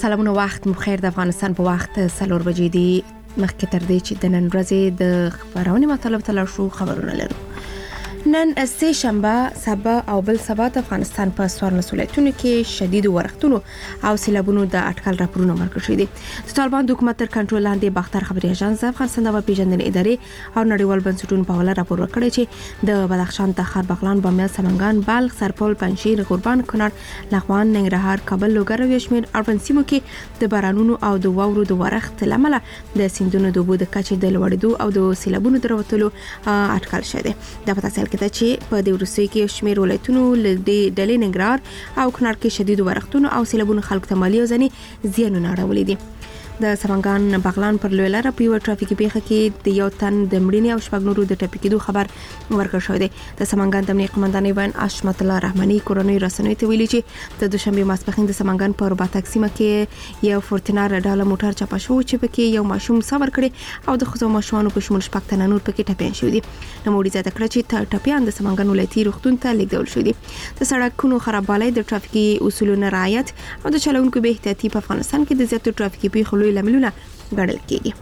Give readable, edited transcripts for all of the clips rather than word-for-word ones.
سلامونه، وخت مخیر. د افغانستان په وخت 4 بجې دی. مخکې تر دې چې د نن ورځې د خبرونې مطلب ته لاړ شو، خبرونه لرو. نن سه شنبه، سبا او بل سبا د افغانستان په 14 ولایتونو کې شدید ورښتونو او سیلابونو د اټکل راپورونه ورکړل شوي دي. د طالبان د حکومت تر کنټرول لاندې باختر خبري اژانس افغانستان د پیژندنې ادارې او نړیوال بنسټونو په حواله راپور ورکړی چې د بدخشان، تخار، بغلان، بامیان، سمنګان، بلخ، سرپل، پنجشیر، غوربان، کنړ، لغمان، ننګرهار، کابل، لوګر او یشمیر اړوند سیمو کې د بارانونو او د واورو د ورښت لامل د سیندونو د اوبو د کچې د لوړېدو او د سیلابونو د راوتلو اټکل شوی دی. د پتاسل کې چې په دې وروستیو کې شمیر ولایتونو له ډلې ننګرهار او کنړ کې شدید ورښتونو او سیلابونو خلکو ته مالي او ځینې زیانونه اړولي دي. د سمنګان بغلان پر لوی لاره په یو ټرافیکي پیښه کې د یو تن د مړینې او شپږ نورو د ټپي کېدو خبر ورکړل شوی دی. د سمنګان د امنیه قومندان ایوان اشمت الله رحماني کورنۍ رسنیو ته ویلي چې د دوشنبه ماسپښین د سمنګان په رباطک سیمه کې یو فورتنار ډاله موټر چپه شو چې پکې یو ماشوم سوار کړي او د ښځو ماشومانو په شمول شپږ تنه نور پکې ټپيان شوي دي. نوموړي زیاته کړه چې ټپيان د سمنګان ولایتي روغتون ته لیږدول شوي دي. د سړکونو خرابوالی، د ټرافیکي اصولو رعایت او د چلوونکو بې احتیاطي په افغانستان کې د زیاتو ټرافیکي پیښو لوی لاملونه ګڼل کېږي.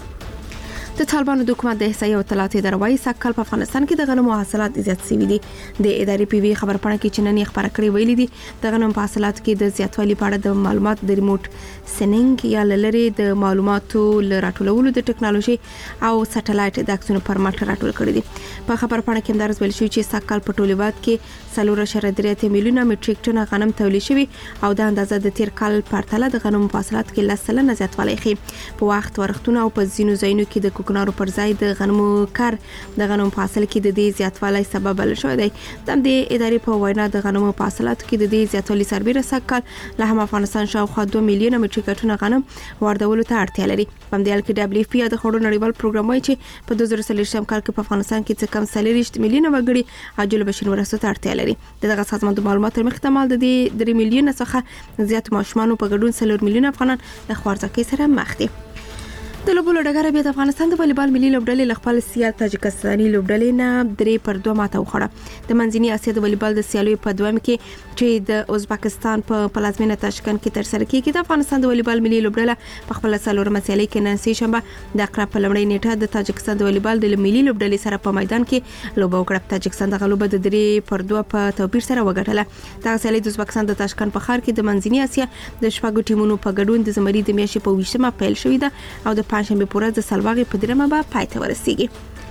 د طالبانو د حکومت د احصایې او اطلاعاتي ادارې سږ کال په افغانستان کې د غنمو حاصلات زیات شوي دي. د ادارې پی وی خبر پاڼه کې چې نن یې خبره کړې ویلي دي د غنمو په حاصلاتو کې د زیاتوالي په اړه د معلومات د ریموټ سننګ یا لری د معلوماتو ل راټولولو د ټکنالوژي او سټلایټ د عکسونو پر مټ راټول کړي دي. په خبر پاڼه کې همدارس ویل شوی چې سږ کال په ټول هېواد کې 4.3 میلیونه میټریک ټن غنم تولید شوی او د اندازه د تیر کال په پرتله د غنمو په حاصلاتو کې 10% زیاتوالی ښیي. په وخت ورښتونه او په ځینو ځایونو کې د کوکنارو پر ځای د غنمو کار د غنمو په حاصل کې د دې زیاتوالی سبب بلل شوی دی. د ادارې په وینا د غنمو په حاصلاتو کې د دې زیاتوالی سربېره سږ کال له هم افغانستان شاوخوا 2 میلیونه میټریک ټن غنم واردولو ته اړتیا لري. په همدې حال کې دبليو اف پی د خوړو نړیوال پروګرام وايي چې په 2023 کال کې په افغانستان کې څه کم 40 میلیونه وګړي عاجل بشري مرستو ته اړتیا لري. دغه سازمان د معلوماتو تر مخ احتمال د 3 میلیونه څخه زیات ماشومان په ګډون 4 میلیونه افغانان د خوارځواکۍ سره مخ دي. د لوبو ډګر بیا د افغانستان د والیبال ملي لوبډلې له خپل سیال تاجکستاني لوبډلې نه 3-2 ماته وخوړه. د منځني اسیا د والیبال د سیالیو په دویم کې چې د ازبکستان په پلازمینه تاشکند کې تر سره کیږي، د افغانستان د والیبال ملي لوبډله په خپل څلورمه سیالي کې نن سه شنبه د اقرب په لومړۍ نیټه د تاجکستان د والیبال د ملي لوبډلې سره په میدان کې لوبه وکړه. تاجکستان د غلوبه د 3-2 په توپیر سره وګټله. دا سیالي د ازبکستان د تاشکند په ښار کې د منځني اسیا د شپږو ټیمونو په ګډون د زمري د میاشتې په 20مه پیل شوې ده او د پنځشنبه په ورځ د سلواغې په 3مه به پای ته ورسیږي.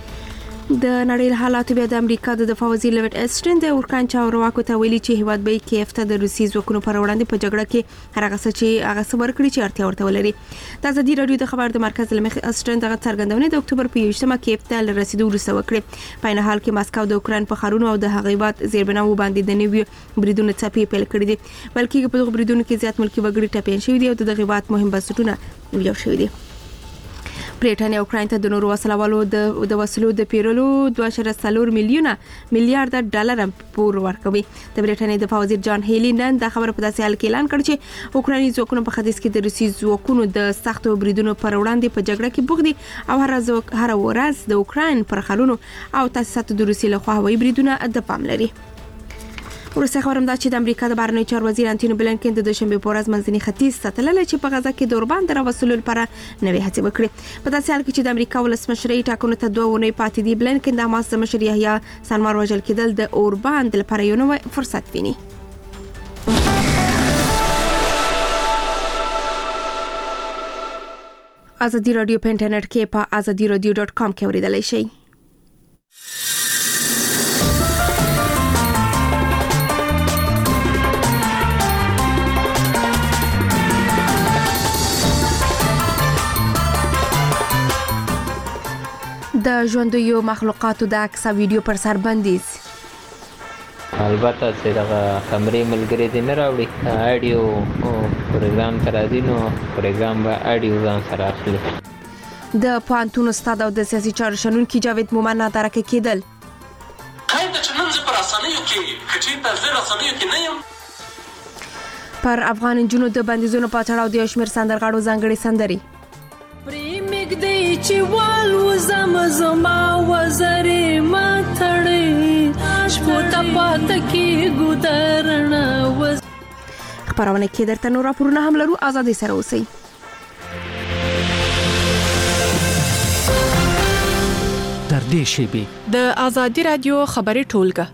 د نړۍ حالاتو بیا د امریکا د دفاع وزیر لویډ اسټن د اورکان چارواکو ته ویلي چې هیواد به کیف ته د روسي ځواکونو پر وړاندې په جګړه کې هر هغه چې هغه څه ورکړي چې اړتیا ورته ولري. د ازادي راډیو د خبر د مرکز لمخ اسټن دغه څرګندونه د اکتوبر په 20مه کیف ته رسیدو وروسته وکړه. په عین حال کې ماسکو د اوکران په خارونو او د هغې هیواد زیربناو باندې د نویو بریدونو څپې پیل کړې دي، بلکې په دغه بریدونو کې زیات ملکی وګړي ټپيان شوي دي او د دغه هیواد مهم بنسټونه ویجاړ شوي دي. برېټانیا اوکراین ته د نورو وسلوالو د وسلو د پیرلو 2.4 میلیارډ ډالر پور ورکوي. د برېټانیا دفاع وزیر جان هیلی نن دا خبره په داسې حال کې اعلان کړ چې اوکرایني ځواکونه په ختیځ کې د روسي ځواکونو د سختو بریدونو پر وړاندې په جګړه کې بوخت دي او هر ورځ د اوکراین پر خلونو او تاسیساتو د روسي لخوا هوایي بریدونه د پام لري. ورسته خبرم دا چې د امریکا د بهرنیو چارو وزیر انټونی بلنکن د دوشنبه په ورځ منځني ختیځ ته تللی چې په غزا کې د اوربان د راوستلو لپاره نوې هڅې وکړي. په داسې حال کې چې د امریکا ولسمشرۍ ټاکنو ته 2 ونې پاتې دي، بلنکن د حماس مشر یحیی سنوار وژل کېدل د اوربان لپاره یو نوی فرصت ویني. ازادي راډیو په انټرنیټ کې په azadiراdio.com کې اوریدلای شئ. د ژوندیو مخلوقاتو د عکس او ویډیو پر سر بندیز. البته چې دغه کمرې ملګری دي نه راوړي، اډیو پروګرام تر راځي نو پروګرام به اډیو ځان سره اخلي. د پوهنتون استاد او د سیاسي چارو شنونکي جاوید مومن نادرکه کېدل. خیر د چنن ز پر اسانیو کې کچې په زړه اسانیو کې نه یم. پر افغان جنونو د بندیزونو په تړاو د شمیر سندرغاړو ځانګړي سندري. چې وال وزم زما وزرې ما تړې شپو ته پات کې ګودرنه خبرونه کې درته نور راپورونه هم لرو. ازادي سره اوسئ. در دې شیبې د ازادي رادیو خبري ټولګه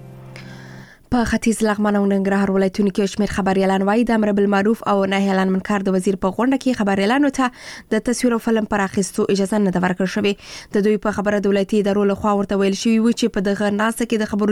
په ختیځ لغمان او ننګرهار ولایتونو کې شمېر خبريالان وایي د امر بالمعروف او نهي عن المنکر د وزیر په غونډه کې خبريالانو ته د تصویر او فلم پر اخیستو اجازه نه ورکړل شوې. د دوی په خبره دولتي ادارو له خوا ورته ویل شوی و چې په دغه ناسه کې د خبر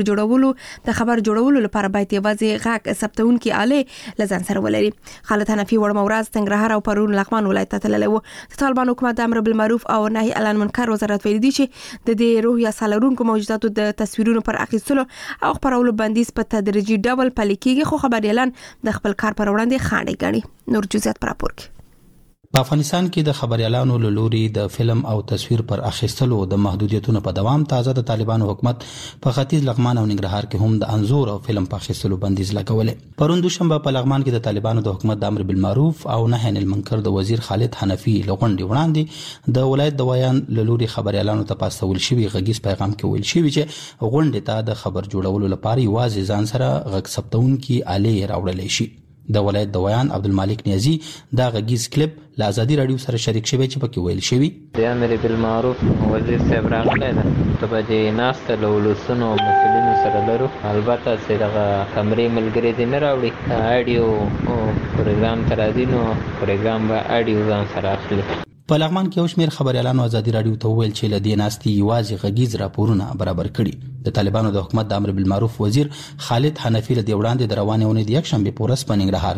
جوړولو لپاره باید یوازې غاک ثبتونکي آله لزان سره ولري. خالد حنفي وړمورز ننګرهار او پرون لغمان ولایت ته تللی و. د طالبان حکومت د امر بالمعروف او نهي عن المنکر وزارت ویلي دی چې د دې روحیه سالرونکو موجوداتو د تصویرونو پر اخیستلو او خبرولو بندیز په تدریجي ډول پلي کیږي، خو خبريالان د خپل کار پر وړاندې خاڼې ګڼي. نور جزئیات پر راپور کې. په افغانستان کې د خبريالانو له لوري د فلم او تصویر پر اخیستلو د محدودیتونو په دوام تازه د طالبانو حکومت په ختیځ لغمان او ننګرهار کې هم د انزور او فلم په اخیستلو بندیز لګولې. پرون دوشنبه په لغمان کې د طالبانو د حکومت د امر بالمعروف او نهي عن المنکر د وزیر خالد حنفي لغونډي وړاندې د ولایت د ویان له لوري خبريالانو ته پاستول شوی غږیز پیغام کې ویل شوی چې غونډې ته د خبر جوړولو لپاره یوازې ځان سره غږ ثبتونکي آلې راوړل شي. د ولایت د ویان عبدالمالک نیازی دا غږیز کلیپ له ازادي رادیو سره شریک شوی چې پکې ویل شوی د امر بالمعروف وزیر صاحب راغلی ده ته به د ناسته له ولسونو او مسؤلینو سره لرو. البته چې دغه کمرې ملګري دې نه راوړي اډیو پروګرام ته راځي نو پروګرام به اډیو ځان سره اخلي. په لغمان کې یو شمېر خبريالانو ازادي رادیو ته ویل چې له دې ناستې یوازې غږیز راپورونه برابر کړي. د طالبانو د حکومت د امر بالمعروف وزیر خالد حنفي له دې وړاندې د روانې اونۍ د یکشنبې په ورځ په ننګرهار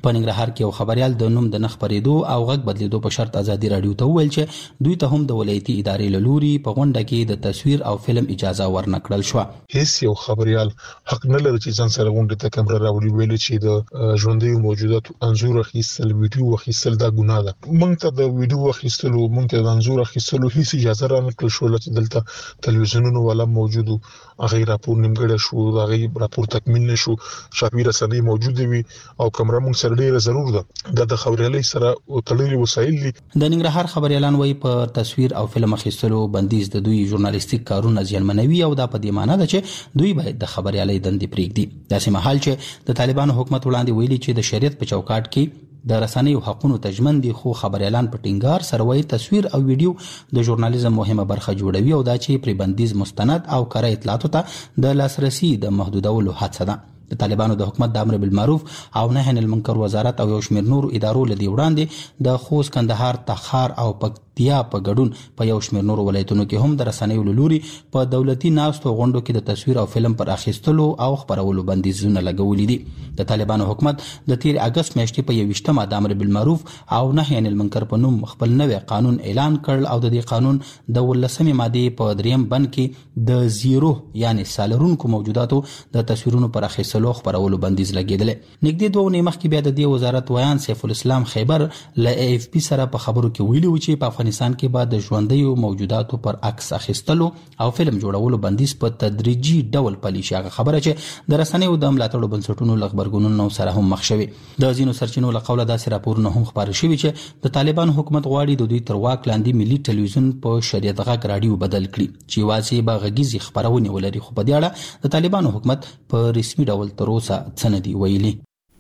کې یو خبريال د نوم د نه خپرېدو او غږ بدلیدو په شرط ازادي رادیو ته ویل چې دوی ته هم د ولایتي ادارې له لوري په غونډه کې د تصویر او فلم اجازه ورنکړل شو. هیڅ یو خبريال حق نه لري چې ځان سره غونډه ته کیمرا راوړي ویل چې د ژوندۍ موجوداتو انزور اخیستل ویډیو اخیستل دا ګناه ده. موږ ته د ویډیو اخیستلو موږ ته د انزور اخیستلو هیڅ اجازه رانکړل شو چې دلته تلویزیونونو ولا موجودو هغه راپور نیمګړی شو، هغه راپور تکمیل نشو، شافي رسنۍ موجود وي او کیمرا موږ سره ډیره ضرور ده. د خبريالۍ سره تړلي وسایل دي. د ننګرهار خبريالان وایي په تصویر او فلم اخیستلو بندیز د دوی ژورنالیستیک کارونه زیانمنوي او دا په دې معنی ده چې دوی باید د خبريالۍ دندې پرېږدي. داسې مهال چې د طالبانو حکومت وړاندې ویلي چې د شریعت په چوکاټ کې د رسنیو حقونو تضمین دي، خو خبريالان په ټینګار سره وایي تصویر او ویډیو د ژورنالیزم مهمه برخه جوړوي او دا چې پرې بندیز مستند او کره اطلاعاتو ته د لاسرسي د محدودولو هڅه ده. د طالبانو د حکومت د امر بالمعروف او نهي عن المنکر وزارت او یو شمېر نور ادارو لدی وړاندې د خوست، کندهار، تخار او پکتیا په ګډون په یو شمېر نور ولایتونو کې هم د رسنیو لوري په دولتي ناستو غونډو کې د تصویر او فلم پر اخیستلو او خبرولو بندیزونه لګولي دي. د طالبانو حکومت د 13 اگست میاشتې په 21مه د امر بالمعروف او نهي عن المنکر په نوم خپل نوې قانون اعلان کړ او د دې قانون د 18مې ماده په 3م بند کې د زیرو یعنی سالرونکو موجوداتو د تصویرونو پر اخیستلو خبرولو بندیز لګیدل. نږدې 2 ونې مخکې بیا د دې وزارت ویان سیف الاسلام خیبر له AFP سره په خبرو کې ویلي و چې په افغانستان کې بعد د ژوندۍ موجوداتو پر عکس اخیستلو او فلم جوړولو بندیز په تدریجي ډول پلي شي. هغه خبره چې د رسنیو د ملاتړو بنسټونو لغبرګونونو سره هم مخ شوي. د ځینو سرچینو له قوله داسې راپورونه هم خبري شوي چې د طالبانو حکومت غواړي د دوی تر واک لاندې ملي ټلویزیون په شریعت غږ رادیو بدل کړي چې یوازې به غږیزي خبرونه ولري، خو په دې اړه د طالبانو حکومت په رسمي ډول تر اوسه څه نه دی ویلي.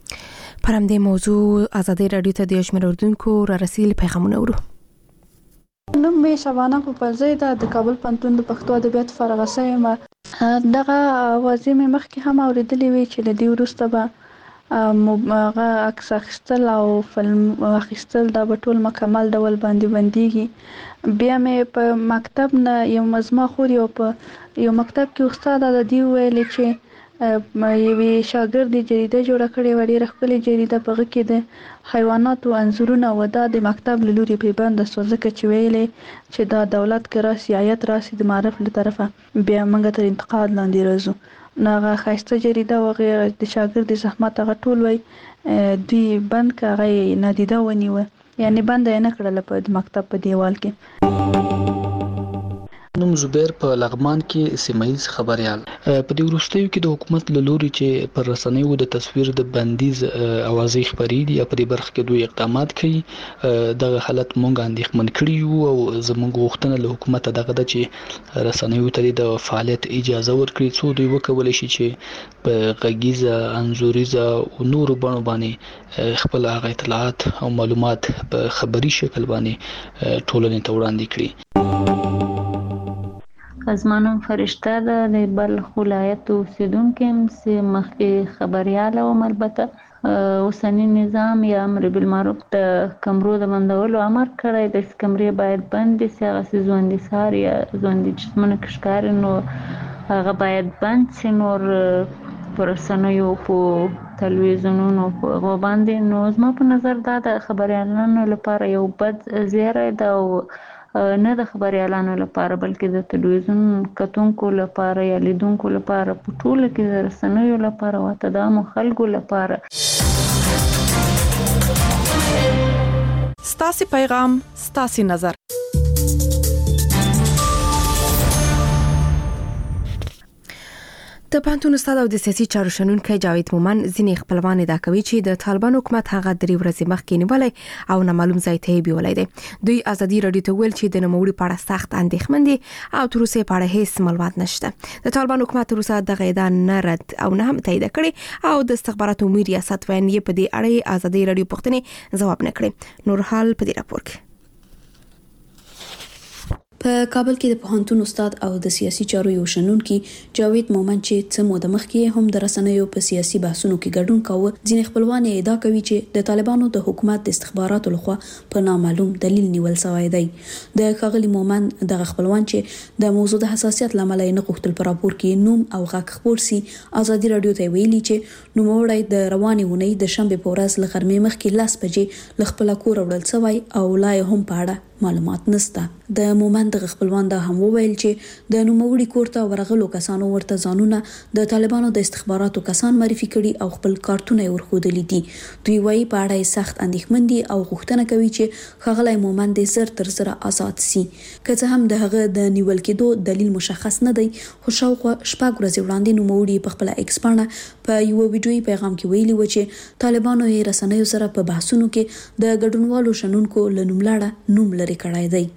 پر همدې موضوع ازادي رادیو ته د شمېر اردوونکو را رسیدلي پیغامونه اورو. نوم مې شبانه پوپلزی ده، د کابل پوهنتون د پښتو ادبیات فارغه شوې یم. دغه اوازې مې مخکې هم اورېدلې وې چې له دې وروسته به هغه عکس اخیستل او فلم اخیستل دا به ټول مکمل ډول باندې بندیږي. بیا مې په مکتب نه یو مزما خور په یو مکتب کې استاد د دې ویلې چې یوې شاګردې جریده جوړه کړې وه، ډېره ښکلې جریده، په هغه کې د حیواناتو انځورونه و. دا د مکتب له لورې پرې بنده سوه، ځکه چې ویلې چې دا دولت که راسي عایت راسي د معرف له طرفه بیا موږ تر انتقاد لاندې راځو. نو هغه ښایسته جریده و، هغې د شاګردې زحمت هغه ټول وی دوی بند که، هغه یې نادیده ونیوه، یعنې بنده یې نه کړله په د مکتب په دیوال کې. نوم نوم زبیر په لغمان کې سیمایز خبريال. په دې وروستیو کې د حکومت له لوري چې پر رسنیو د تصویر د بندیز اوازې خبرې دي په دې برخه کې دوی اقدامات کوي. دغه حالت مونږ اندېښمن کړی یو او زموږ غوښتنه له حکومت دغه د چې رسنیو ته د فعالیت اجازه ورکړي څو دوی وکولای شي چې په غږیزه انځوریزه او نورو بڼو باندې خپل هغه اطلاعات او معلومات په خبري شکل باندې ټولنې ته وړاندې کړي. زمانم فرشته د بلخ ولایت اوسیدونکو هم چې مخکې خبريال او البته اوسنی نظام یا امر بالمعروف د کمرو د بندولو امر کړی د کمرې باید بند شي. هغه ژوندۍ سار یا ژوندۍ جسمونه ښکار نو هغه باید بند شي. نور پرسنیو په تلویزیونونو په باندې نو زما په نظر دا د خبريالانو لپاره یو بد زیری ده او نه د خبريالانو لپاره بلکې د تلویزیون کتونکو لپاره یا لیدونکو لپاره په ټوله کې د رسنیو لپاره او د عامو خلکو لپاره. ستاسو پیغام ستاسو نظر. د پانتون استاد او د سیاسي چارو شنونکي جاوید مومن ځینې خپلوان ادعا کوي چې د طالبان حکومت هغه 3 ورځې مخکې نیولای او نامعلوم ځای ته بیولای دی. دوی ازادي رادیو ته ویل چې د نوموړي په اړه سخت اندېښمن دي او تر اوسه په اړه هیڅ معلومات نشته. د طالبان حکومت تر اوسه دغه ادعا نه رد او نه هم تایید کړي او د استخباراتو امیر ریاست وین یې په دې اړه ازادي رادیو پوښتنې ځواب نه کړي. نور حال په دې راپور کې. په کابل کې د پوهنتون استاد او د سیاسي چارو یو شنونکي جاوید مومن چې څه موده مخکې هم د رسنیو په سیاسي بحثونو کې ګډون کاوه ځینې خپلوان ادعا کوي چې د طالبانو د حکومت د استخباراتو لخوا په نامعلوم دلیل نیول شوی دی. د ښاغلي مومن دغه خپلوان چې د موضوع د حساسیت لامل نه غوښتل پر راپور کې نوم او غږ خپور سي ازادي رادیو ته ویلي چې نوموړی د روانې ونې د شنبه په ورځ له غرمې مخکې 10 بجې له خپل کور وړل شوی او لا هم په اړه معلومات نشته. د مومن د خپلوان دا هم وویل چې د نوموړي کور ته ورغلو کسانو ورته ځانونه د طالبانو د استخباراتو کسان معرفي کړي او خپل کارتونه ورخودلي دي. دوی وايي په اړه سخت اندېښمن دي او غوښتنه کوي چې ښاغلی مومن د زر تر زر آزاد سي. که څه هم د هغه د نیول کېدو دلیل مشخص نه دی خو شاوخوا 6 ورځې وړاندې نوموړي په خپل ایکس باندې په یو ویډیويي پیغام کې ویلي و چې طالبانو یې رسنیو سره په بحثونو کې د ګډونوالو شنونکو له نوملاړه نوم لري کړای دی.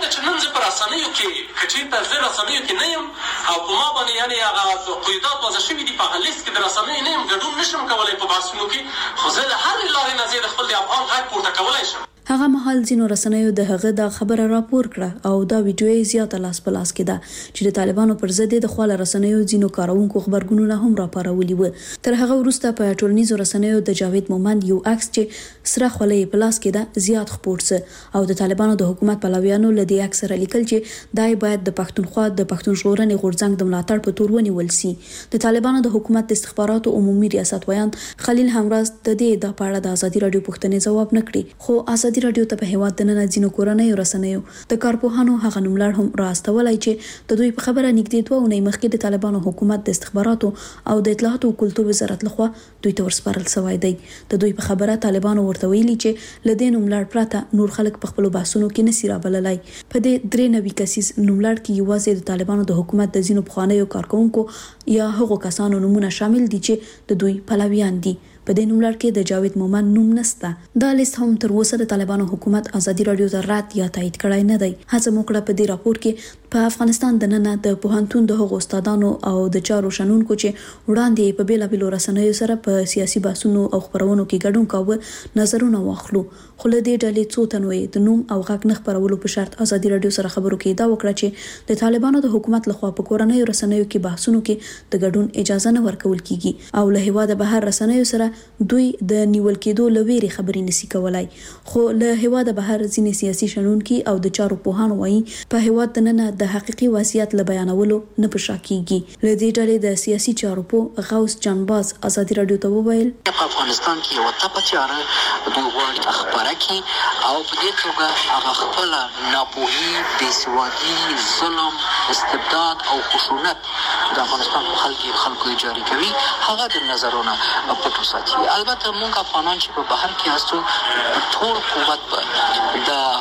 رسنیو کې کچې ته زه رسنیو کې نه یم او په ما باندې یعنی هغه قیودات وضع شوي دي په هغه لیست کې د رسنیو نه یم ګډون نشم کولی په بحثونو کې خو زه له هرې لارې نه زه د خپل د افغان غږ پورته کولی شم. هغه مهال ځینو رسنیو د هغه د خبره راپور کړه او دا ویډیو زیاته لاس په لاس کې ده چې د طالبانو پر ضد د خپل رسنیو ځینو کارونکو خبرګونونه هم راپارولي و. تر هغه وروسته په ټولنیزو رسنیو د جاوید مومن یو عکس چې سره خولې په لاس کې ده زیات خپور سه او د طالبانو د حکومت پلویانو له دې عکس سره لیکل چې دای باید د پښتونخوا د پښتون ژغورنې غورځنګ د ملاتړ په تور ونیول سي. د طالبانو د حکومت د استخباراتو عمومي ریاست ویان خلیل همراز د دې د پاړه د ازادي رادیو پوښتنې ځواب نه کړي خو ازادي رادیو ته په هیواد د نن ځینو کورنۍ رسنیو د کارپوهانو هغه نوملړ هم راستولای چې د دوی په خبره نږدې 2 اونۍ مخکې د طالبانو حکومت د استخباراتو او د اطلاعات او کلتور وزارت لخوا دوی ته ورسپارل شوی دی. د دوی په خبره طالبانو ورته ویلي چې لدې نوملړ پراته نور خلک په خپل بحثونو کې نسی رابللای. په دې 93 کسیز نوملړ کې یوازې د طالبانو د حکومت د ځینو پخوانیو کارکونکو یا هغو کسانو نومونه شامل دي چې د دوی پلویان دي. په دې نوملړ کې د جاوید مومن نوم نشته. دا لیست هم تر اوسه د طالبانو حکومت ازادي رادیو ته رات یا تایید کړای نه دی. هڅه وکړه په دې راپور کې په افغانستان د نن د پوهنتون د هغو استادانو او د چارو شنونکو چې وړاندې په بیلابیلو رسنیو سره په سیاسي بحثونو او خبرونو کې ګډون کاوه نظرونه واخلو. خو له دې ډلې څو تنو د نوم او غږ نه خبرولو په شرط ازادي رادیو سره خبرو کې دا وکړه چې د طالبانو د حکومت لخوا په کورنۍ رسنیو کې بحثونو کې د ګډون اجازه نه ورکول کیږي او له هیواده بهر رسنیو سره دوی د نیول کېدو لويري خبرې نسی کولای. خو له هیواده بهر ځینې سیاسي شنونکي او د چارو پوهان وایي په هیواد د نن د حقيقي وضعیت ل بیانولو نه پښا کیږي. له دې ډلې د سیاسي چارو په غوث جانباز ازادي رادیو ته وویل په افغانستان کې یو تپچاره دوه غواړي خبره کی او په دې توګه هغه خپل ناپوهي بېسوادي ظلم استبداد او خشونت د افغانستان خلکو جاری کوي هغه د نظرونه پټو ساتي. البته موږ افغانان چې په بهر کې هستو ټول قوت د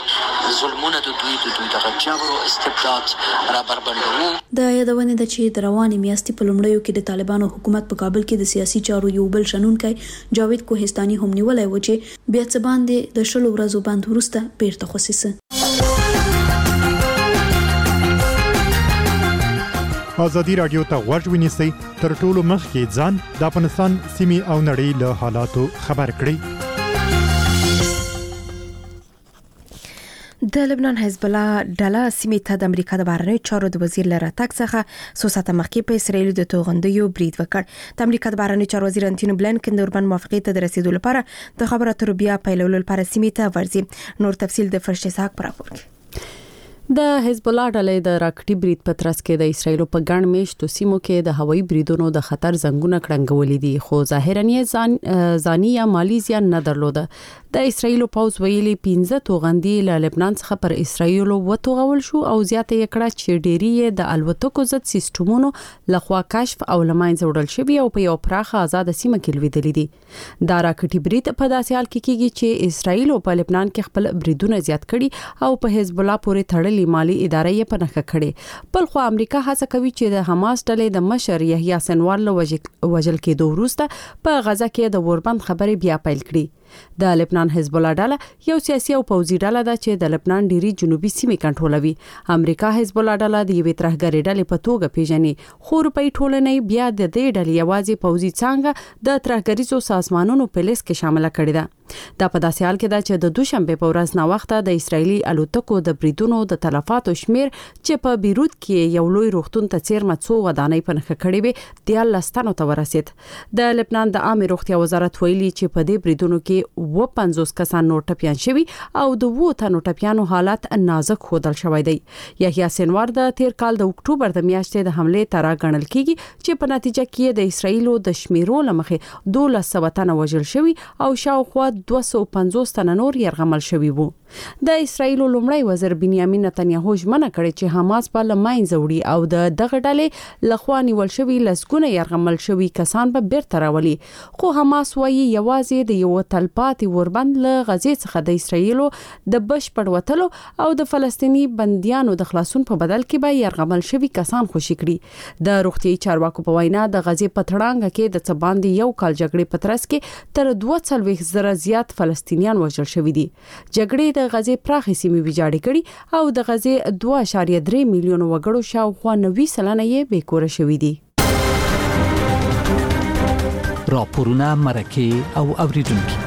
ظلمونه د دوی دغه جبر او استبداد را بربنډوو. د یادونې د چې د رواني میاشتې په لومړیو کې د طالبانو حکومت په کابل کې د سیاسي چارو یو بل شنونکی جاوید کوهستاني هم نیولای و چې بیا څه باندې د شلو ورځو بند وروسته بیرته خصيصه. ازادي رادیو ته غوږ ونیسئ تر ټولو مخکې ځان د افغانستان سیمې او نړۍ له حالاتو خبر کړئ. د لبنان حزب الله ډله سیمې ته د امریکا د بهرنیو چارو د وزیر له راتګ څخه څو ساعته مخکې په اسرائیل د توغندیو برید وکړ. د امریکا د بهرنیو چارو وزیر انټونی بلینکن د اوربان موافقې ته د رسیدو لپاره د خبرو اترو بیا پیلولو لپاره سیمې ته ورځي. نور تفصیل د فرشته اسحاق پر راپور کې. د حزب الله ډلې د راکټي برید په ترڅ کې د اسرایل په ګڼ میشتو سیمو کې د هوایي بریدونو د خطر زنګونه کړنګولې دي، خو ظاهرا یې ځاني یا مالی زیان نه درلوده. د اسرایل پوز ویلي 15 توغندي له لبنان څخه پر اسرایل وتوغول شو او زیاته یې کړه چې ډېری د الوتکو ضد سیستمونو لخوا کشف او لماین زوړل شوی او په یو پراخه آزاد سیمه کې لویدلې دي. دا راکټي برید په داسې حال کې کیږي چې اسرایل په لبنان کې خپل بریدونه زیات کړي او په حزب الله پورې تړلې مالی ادارې یې په نخښه کړي. بل خو امریکا هڅه کوي چې د حماس ډلې د مشر یحیی سنوار له وژل کېدو وروسته په غزا کې د اوربند خبرې بیا پیل کړي. د لبنان حزب الله ډله یو سیاسي او پوځي ډله ده چې د لبنان ډيري جنوبي سیمې کنټرولوي. امریکا حزب الله ډله د یوې ترهګرې ډلې په توګه پیژني، خو روپۍ ټولنې بیا د دې ډلې یوازې پوځي څنګه د ترهګریزو سازمانونو په لیست کې شامل کړي ده. دا په داسې حال کې ده چې د دوشنبه په ورځ نا وخته د اسرایلی الوتکو د بریدونو د تلفاتو شمیر چې په بیروت کې یو لوی روغتون ته څیرمه څو ودانۍ په نخښه کړې وي د لستانو ته ورسید. د لبنان د عامه روغتیا وزارت ویلي چې په دې بریدونو کې 50 کسان نور ټپيان شوي او د 2 تنو ټپيانو حالت نازک خودل شوی دی. یحیی سنوار د تیر کال د اکتوبر د میاشتې د حمله تر غنل کیږي چې په نتیجه کې د اسرایل د شمیرو لمخې 1200 تنه وژل شوي او شاوخوا 250 تنه نور يرغمل شوي وو. د اسرایل لومړی وزیر بنیامین نتنیاهو ژمنه کړې چې حماس په لماین زوړي او د دغه ډلې لخوا نیول شوي لسګونه يرغمل شوي کسان به بیرته راولي. خو حماس وايي یوازې د یو تلپاتې وربند له غزې څخه د اسرایل د بشپړ وټلو او د فلسطینی بنديانو د خلاصون په بدل کې به يرغمل شوي کسان خوشي کړي. د روغتي چارواکو په وینا د غزې په تړانګه کې د څباندې یو کال جګړې په ترڅ کې تر 240,000 زیات فلسطینیان وژل شوي دي. جګړې د غزې پراخې سیمې ویجاړې کړي او د غزې 2.3 میلیون وګړو شاوخوا 90% یې بیکوره شوي دي. راپورونه مرکه او اوریدونکو.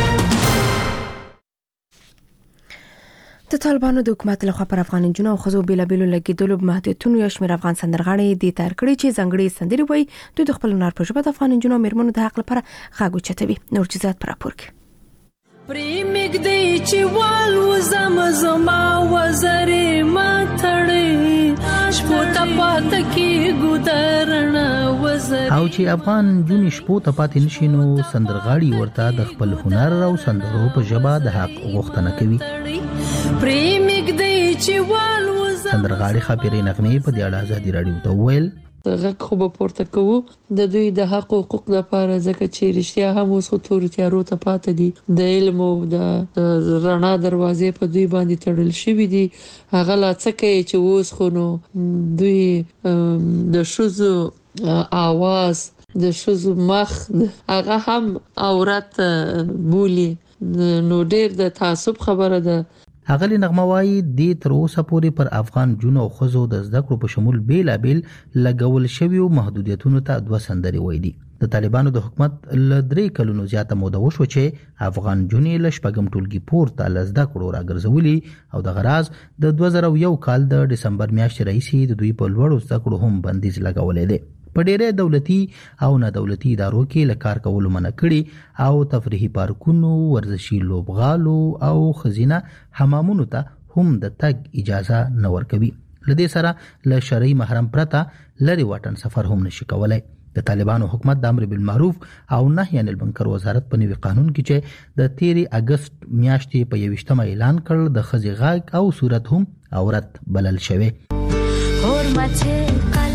د طالبانو د حکومت لخوا پر افغان جنونو او خزو بیلابیلو لګیدلو محدودیتونو یو شمېر افغان سندرغاړي د تار کړی چې ځنګړي سندري وای د خپل نار په ژبه د افغان جنونو مرمنو د حق لپاره غاګو چتوي. نور جزات پر راپور کې. پریمګ دی چې وال وزم زما وزرې ما تړې شپو ته پات کې ګودرنا وزرې او چې افغان جونې شپو ته پاتې نشي نو سندرغاړي ورته د خپل هنر او سندرو په ژبه د حق غوښتنه کوي. پریمګ دی چې وال وزم سندرغاړي خبرې نغمې په دې اړه ازادي رادیو ته ویل غږ خو به پورته کوو د دوی د حق او حقوق لپاره ځکه چې رښتیا هم اوس خو تور تیارو ته پاتې دي د علم او د رڼا دروازې په دوی باندې تړل شوی دي. هغه لا څه کوي چې اوس خو نو دوی د شوزو آواز د شوزو مخ هغه هم عورت بولی نو ډېر د تعصب خبره ده. اغلی نغمه وای د تر اوسه پورې پر افغان جنونو او خزو د زده کړو په شمول بیلابل لګول شوی محدودیتونو ته 2 سندري وای دي. د طالبانو د حکومت ل 3 کلونو زیاته موده وشو چې افغان جنې ل شپږم ټولګي پورته ل زده کړو راګرځولي او د غراز د 2001 کال د دسمبر میاشتې رئیسي د دوی په لوړو زده کړو هم بندیز لګولې دي. په ډېرې دولتي او نه دولتي ادارو کې لکار کول منع کړي او تفریحي پارکونو، ورزشي لوبغالو او خزینه حمامونو ته هم د تګ اجازه نه ورکوي. لدې سره له شرعي محرم پرته لري واټن سفر هم نشي کولای. د طالبانو حکومت د امر بالمعروف او نهي عن المنکر وزارت په نوي قانون کې چې د 13 اگست میاشتې په 21 اعلان کړ د خزي غاګ او صورت هم عورت بلل شوی. حرمت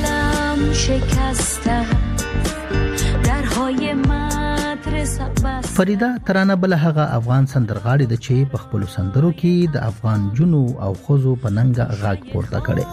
شکسته درهای مدرسه بس فریدا ترانه بل هغه افغان سندرغاړي د چې په خپل سندرو کې د افغان جنو او خزو په ننګ غاګ پورته کړي.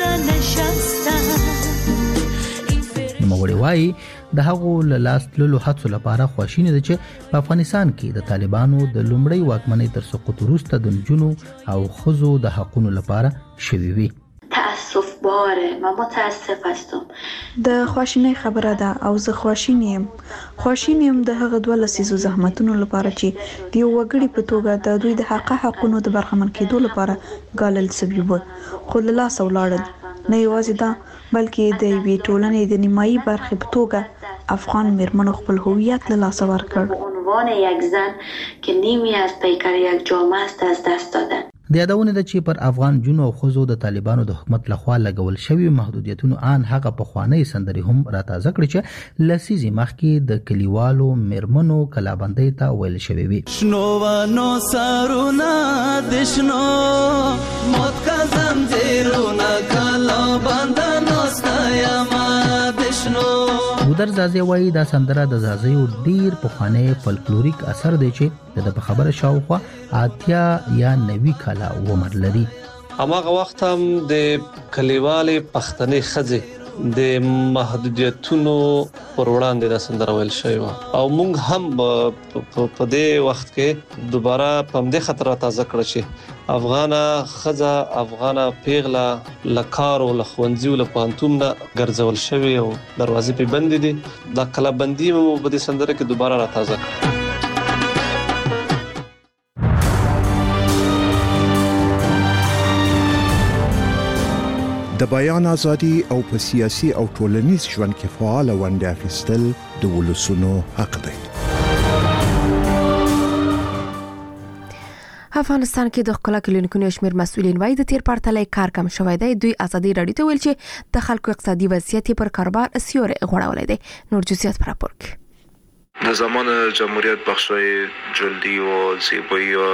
نوموړي وایي د هغو لاس تللو هڅو لپاره خواشیني ده چې په افغانستان کې د طالبانو د لومړۍ واکمنۍ تر سقوط وروسته د جنو او خزو د حقوقو لپاره شوي وي. تاسف باره و متاسف هستم. د خواشینۍ خبره ده او زه خواشینیم د هغه دوه لسیزو زحمتونو لپاره چې د یو وګړي په توګه د دوی د حقونو د برخمن کېدو لپاره ګالل سوي وو، خو له لاسه ولاړل. نه یوازې دا بلکې د یوې ټولنې د نیمایي برخې په توګه افغان میرمنو خپل هویت له لاسه ورکړ. عنوان یک زن که نیمی از پیکر یک جامعه است از دست دادن. د یادونه ده چې پر افغان جنو او خزو د طالبانو د حکومت لخوا لګول شوی محدودیتونو ان هغه په خوانی سندري هم راتازه کړی چې لسیزي مخکې د کلیوالو میرمنو کلابندۍ ته ویل شوی وي. شنو ونو سرونا دشنو موت کا زنجیرونه کلابندنو ستایما دشنو. ودر زازي وایي دا سندره د زازیو ډیر پخوانی فولکلوریک اثر دی چې د خبره شاوخوا اتیا یا 90 کاله عمر لري. هماغه وخت هم د کلیوالې پښتنې ښځې د محدودیتونو پر وړاندې د سندره ویل شوی و او موږ هم په دې وخت کې دوباره په همدې خطر تازه کړ چې افغانه ښځه افغانه پیغله لکارو لخوندزیو لپانتوم نه ګرځول شوی او دروازې په بندې دي. دا کلابندي مو په دې سندره کې دوباره را تازه کړ. د بیان ازادي او په سیاسي او ټولنیز ژوند کې فعال ونډه اخیستل د ولسونو حق دی. افغانستان کې د ښکلا کلینیکونو شمیر مسؤلین وایي د تیر پرتلې کار کم شوی دی. دوی ازادي رادیو ته ویل چې د خلکو اقتصادي وضعیت پر کاروبار سیوری غوړولې دی. نور جزئیات پر راپور کې د زمان جمهوریت بخشای جلدی و زیبایی و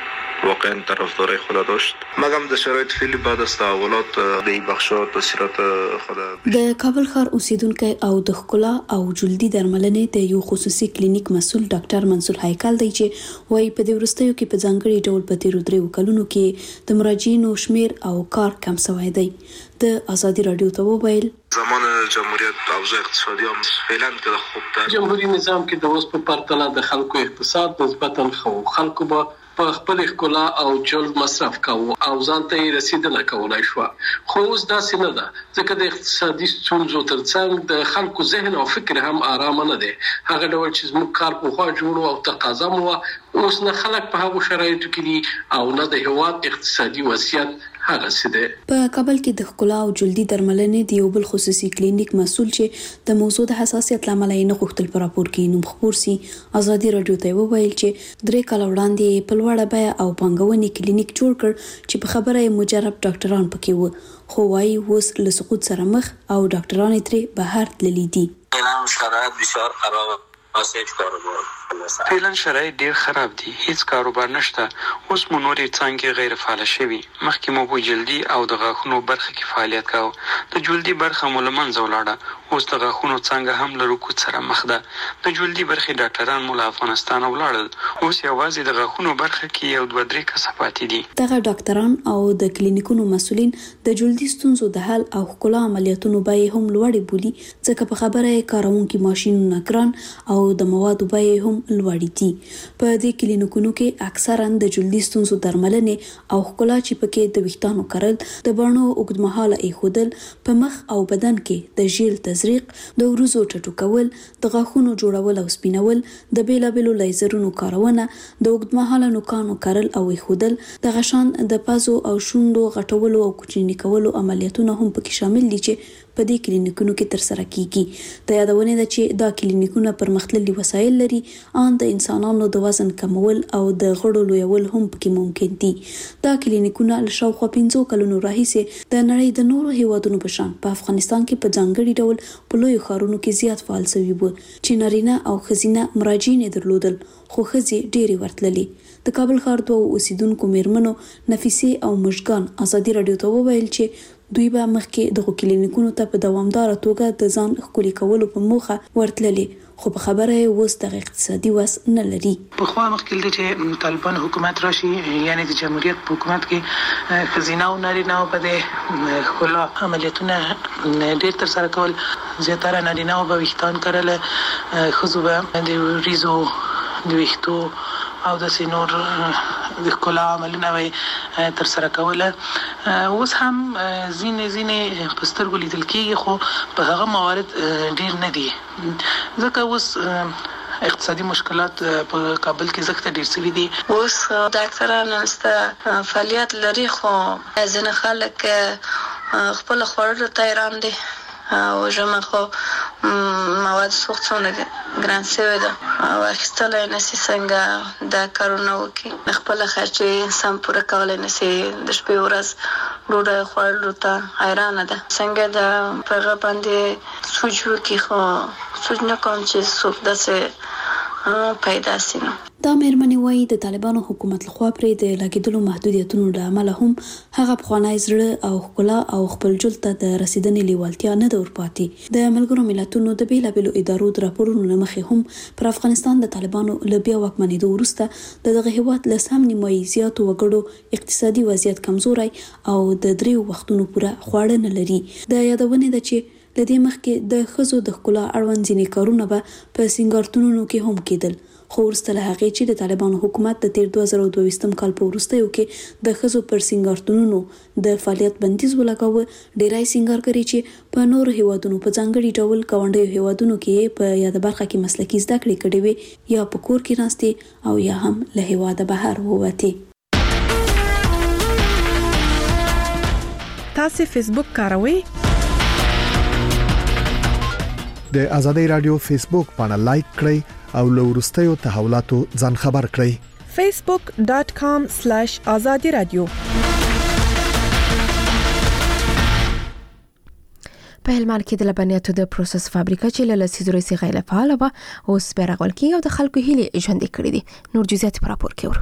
واقعا طرفدارای خود داشت، مګم د شرایط فعلی بعد از تحولات د این بخشا تاثیرات خود. د کابل ښار اوسیدونکو او د ښکلا او جلدی درملنې د یو خصوصي کلینیک مسؤل ډاکټر منصور هیکل دی چې وایي په دې وروستیو کې په ځانګړي ډول په تیرو 3 کلونو کې د مراجعینو شمیر او کار کم شوی دی. د ازادي رادیو ته وویل زمان جمهوریت اوضاع اقتصادي هم فعلا که خوب ده. جمهوری نظام کې د اوس په پرتله د خلکو اقتصاد نسبتا خو خلکو به په خپل ښکلا او جلد مصرف کاوه او ځان ته رسیدنه کولای شو، خو اوس داسې نه ده ځکه د اقتصادي ستونزو ترڅنګ د خلکو ذهن او فکر هم آرام نه دی. هغه ډول چې زموږ کار په خوا جوړو او تقاضا مو اوس نه خلک په هغو شرایطو کې دي او نه د هیواد اقتصادي وضعیت هغه سده. په کابل کې د ښکلا او جلدی درملنې د یو بل خصوصي کلینیک مسؤل چې د موضوع د حساسیت لامل یې نه غوښتل پر راپور کې نوم خبر سي ازادي رادیو ته وویل چې 3 کال وړاندې په لوړه بیه او پنګونې کلینیک جوړ کړ چې په خبره یې مجرب ډاکټران پکې وو، خو وايي اوس له سقوط سره مخ او ډاکټران ترې بهر تللي دي. اعلان شرایط بسیار خراب اساس کاروبار فعلا شرایط ډیر خراب دي، هیڅ کاروبار نشته. اوس مو نورې څانګې غیر فعال شوي. مخکې مو په جلدی او د غاښونو برخه کې فعالیت کاوه، د جلدی برخه مو له منځه ولاړه. اوس د غاښونو څانګه هم له رکود سره مخ ده. د جلدی برخه ډاکټران مو له افغانستان ولاړل، اوس یوازې د غاښونو برخه کې یو 2-3 کسه پاتې دي. دغه ډاکټران او د کلینیکونو مسؤلین د جلدی ستونزو د حل او ښکلا عملیاتونو به هم لوړې بولي، ځکه په خبره یې کارونکو ماشینونه ګران او د موادو به هم لوړې دي. په دې کلینیکونو کې اکثرا د جلدی ستونزو درملنې او ښکلا چې پکې د ویښتانو کرل، د بڼو اوږدمهاله ایښودل، په مخ او بدن کې د ژیل تزریق، د وروزو ټټو کول، د غاښونو جوړول او سپینول، د بیلابیلو لیزرونو کارونه، د اوږدمهاله نوکانو کرل او ایښودل، د غشان د پازو او شونډو غټولو او کوچني کولو عملیاتونه هم پکې شامل دي چې په دې کلینیکونو کې تر سره کیږي. د یادونه ده چې دا کلینیکونه پرمختللي وسایل لري، ان د انسانانو د وزن کمول او د غړو لویول هم پکې ممکن دي. دا کلینیکونه له شاوخوا 15 کلونو راهیسې د نړۍ د نورو هیوادونو په شان په افغانستان کې په ځانګړي ډول په لویو ښارونو کې زیات فعال شوي وو چې نارینه او ښځینه مراجعین درلودل، خو ښځې ډېرې ورتللې. د کابل ښار 2 اوسیدونکو میرمنو نفیسه او مشګان ازادي رادیو ته وویل چې دوی به مخکې د کلینیکونو ته په دوامدار توګه د ځان ښکلي کولو په موخه ورتللې، خو په خبره یې اوس د اقتصادي وس نه لري. په خوا مخکې چې طالبان حکومت راشي، یعنی د جمهوریت په حکومت کې ښځینه او نارینه په دې ښکلا عملیاتونه ډېر ترسره کول، زیاتره نارینه به ویښتان کرل، ښځو به د وریځو د ویښتو او داسې نور د ښکلا عملونه به ترسره کوله. اوس هم ځینې په سترګو لیدل کېږي، خو په هغه موارد ډېر نه دي، ځکه اوس اقتصادي مشکلات په کابل کې زښته ډېر شوي دي. اوس ډاکټران هلته فعالیت لري، خو ځینې خلک خپل خوړلو ته حیران دي او ژمه خو مواد سوخت څونه ګران شوی ده او اخیستلی نشي څنګه دا کارونه وکړي، خپله خرچې انسان پوره کولی نشي، د شپې ورځ ډوډۍ خوړلو ته حیرانه ده. څنګه د په هغه باندې سوچ وکړي، خو سوچ نه کوم چې څوک داسې پیدا شي. دا مېرمنې وایي د طالبانو حکومت لخوا پرې د لګېدلو محدودیتونو له امله هم هغه پخوانی زړه او ښکلا او خپل ژوند ته د رسیدنې لیوالتیا نه ده ورپاتې. د ملګرو ملتونو د بېلابېلو ادارو د راپورونو له مخې هم پر افغانستان د طالبانو له بیا واکمنېدو وروسته د دغه هېواد له سم نیمایي زیاتو وګړو اقتصادي وضعیت کمزوری او د 3 وختونو پوره خواړه نه لري. د یادونې ده چې له دې مخکې د ښځو د ښکلا اړوند ځینې کارونه به په سینګارتونونو کې هم کېدل، خو وروسته له هغې چې د طالبانو حکومت د تیر 2022 کال په وروستیو کې د ښځو پر سینګارتونونو د فعالیت بندیز ولګاوه، ډېری سینګارګرې چې په نورو هیوادونو په ځانګړي ډول ګاونډیو هیوادونو کې په یاده برخه کې مسلکي زده کړې کړې وې، یا په کور کې ناستې او یا هم له هیواده بهر ووتې. تاسو فیسبوک کاروئ؟ د آزادۍ رادیو فیسبوک باندې لایک کړئ او له وروستیو تحولاتو ځان خبر کړئ. facebook.com/azadi radio. په هلمند کې د لبنیاتو د پروسس فابریکه چې له لسیزو راهیسې غیر فعاله وه، اوس بیا رغول کېږي او د خلکو هیلې ژوندۍ کړي دي. نور جزئیات په راپور کې ورو.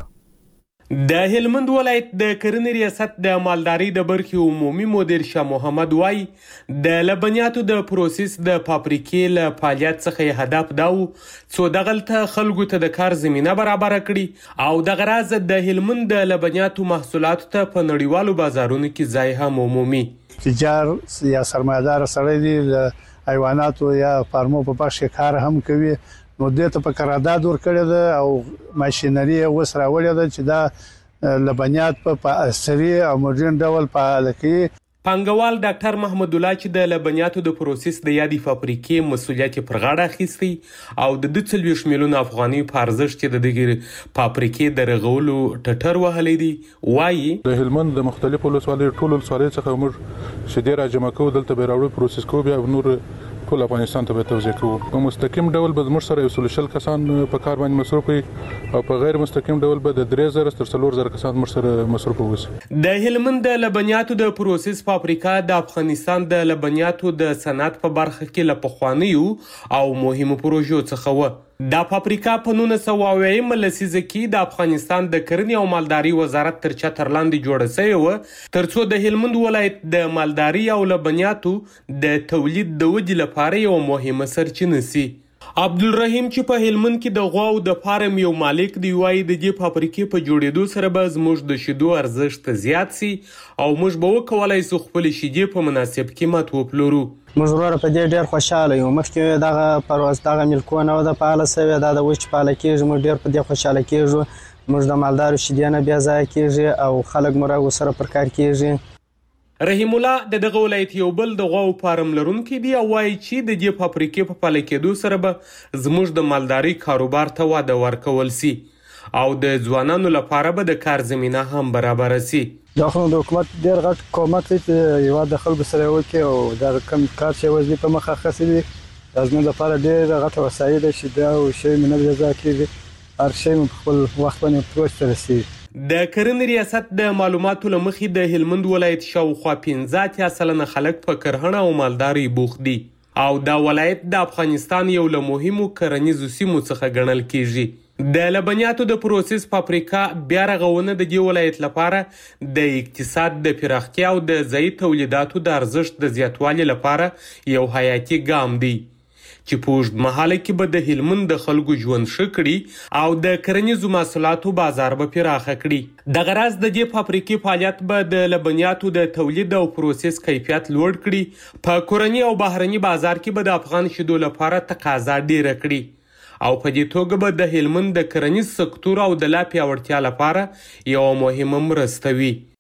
د هلمند ولایت د کرنې ریاست د مالدارۍ د برخې عمومي مدیر شاه محمد وای د لبنیاتو د پروسس د فابریکې له فعالیت څخه هدف دا و څو دغلته خلکو ته د کار زمینه برابر کړي او د غرض د هلمند د لبنیاتو محصولاتو ته په نړیوالو بازارونو کې ځای هم عمومي. تجار یا سرمایدار سړی دی د حیواناتو یا فارمو په بخش کې کار هم کوي، نو دې ته په قرارداد ورکړی ده او ماشینري اوس راوړې ده چې دا لبنیات په عصري او مدرن ډول فعال کړي. پانګوال ډاکټر محمد الله چې د لبنیاتو د پروسس د یادې فابریکې مسولیت پر غاړه اخیستی او د 2 میلیون افغانۍ په ارزښت چې د دغه فابریکې د رغولو ټټر وهلې دي، وایي د هلمند د مختلفو ولسوالیو ټولو ولسوالیو څخه موږ شیدې راجمع کوو، دلته به راوړو پروسس کوو، بیا نور ټول افغانستان ته به توزیع کوو. په مستقیم ډول به زموږ سره 100 کسان په کار باندې مصروف وي او په غیر مستقیم ډول به د 3000 تر 4000 کسان موږ سره مصروف وي. د هلمند د لبنیاتو د پروسس فابریکه د افغانستان د لبنیاتو د صنعت په برخه کې له پخوانیو او مهمو پروژو څخه و. دا فابریکه په 1990 لسیزه کې د افغانستان د کرنې او مالدارۍ وزارت تر چتر لاندې جوړه شوې و، ترڅو د هلمند ولایت د مالدارۍ او لبنیاتو د تولید د ودې لپاره یو مهمه سرچینه سي. عبدالرحیم چې په هلمند کې د غواو د فارم یو مالک دی، وایي د دې فابریکې په جوړېدو سره به زموږ د شیدو ارزښت زیات سي او موږ به وکولای شو خپل شیدې په مناسب قیمت وپلورو. موږ وروره په دې ډېر خوشاله یو، مخکې دغه پروسه دغه ملکونه او د فعاله سوي دا د وچ پاله کېږي، موږ ډېر په دې خوشاله کېږو، موږ د مالدارو شیدې نه بیا ځای کېږي او خلک مو سره پر کار کېږي. رحیم الله د دغه ولایت یو بل د غواو فارم لرونکي دی او وایي چې د دې فابریکې په فعاله کېدو سره به زموږ د مالدارۍ کاروبار ته وده ورکول سي او د ځوانانو لپاره به د کار زمینه هم برابر سي. دا خو د حکومت ډېر غټ کومک دی چې هیواد د خلکو سره وکړي او دا کم کار چې وځي په مخه خسي دي، دا زموږ لپاره ډېر غټه وسایل دي چې دا او شی منه ځا کېږي، هر شی په خپل وخت باندې پروسس رسي. د کرنې ریاست د معلوماتو له مخې د هلمند ولایت شاوخوا 15% خلک په کرهڼه او مالدارۍ بوخت دي او دا ولایت د افغانستان یو له مهمو کرنیزو سیمو څخه ګڼل کېږي. د لبنیاتو د پروسس فابریکا بیا رغونه د دې ولایت لپاره د اقتصاد د پراختیا او د ځایي تولیداتو د ارزښت د زیاتوالي لپاره یو حیاتي ګام دی چې په اوږد مهاله کې به د هلمند د خلکو ژوند ښه کړي او د کرنیزو محصولاتو بازار به پراخه کړي. دغه راز د دې فابریکې فعالیت به د لبنیاتو د تولید او پروسس کیفیت لوړ کړي، په کورني او بهرني بازار کې به د افغان شیدو لپاره تقاضا ډیره کړي او په دې توګه به د هلمند د کرنیز سکتور او د لا پیاوړتیا لپاره یو مهمه مرسته وي.